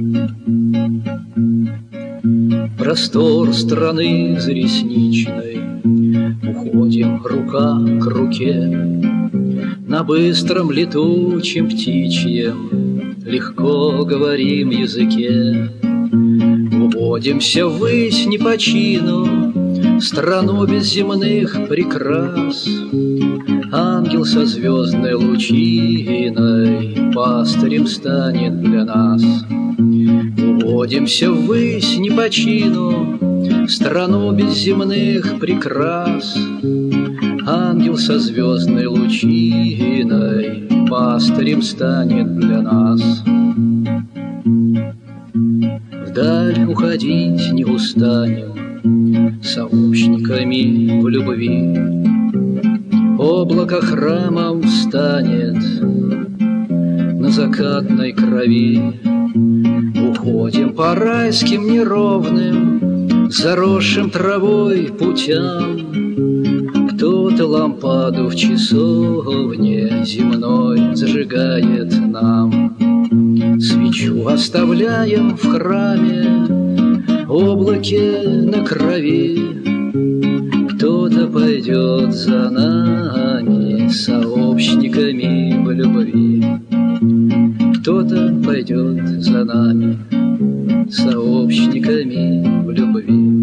Простор страны заресничной уходим рука к руке. На быстром летучем птичьем легко говорим языке. Уводимся ввысь не по чину, страну без земных прикрас. Ангел со звездной лучиной пастырем станет для нас. Уводимся ввысь не по чину, страну без земных прикрас. Ангел со звездной лучиной пастырем станет для нас. Вдаль уходить не устанем, сообщниками в любви. Облако храмом станет на закатной крови. Уходим по райским неровным, заросшим травой путям. Кто-то лампаду в часовне земной зажигает нам. Свечу оставляем в храме, облаке на крови. Кто-то пойдет за нами, сообщниками в любви. Кто-то пойдет за нами, сообщниками в любви.